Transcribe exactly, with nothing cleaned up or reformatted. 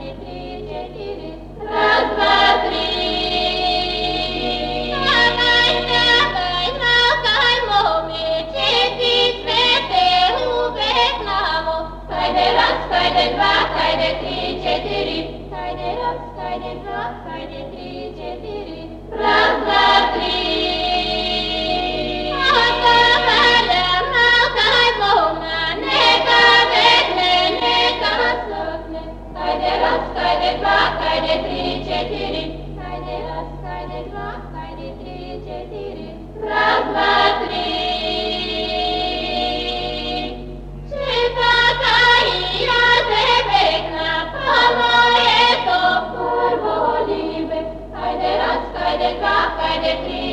кайде, три, четыре. Раз, два, три. Скакай, скакай, скакай, момички, цветы любят нам. Кайде, раз, кайде, два, кайде, три, четыре. Кайде, раз, кайде, два, кайде, три, четыре. Раз, два, три. Кайде, два, кайде, три, четыре. Кайде, раз, кайде, два, кайде, три, четыре. Раз, два, три. Читака и я тебе по-моему, порву любе. Кайде, раз, кайде, два, кайде, три,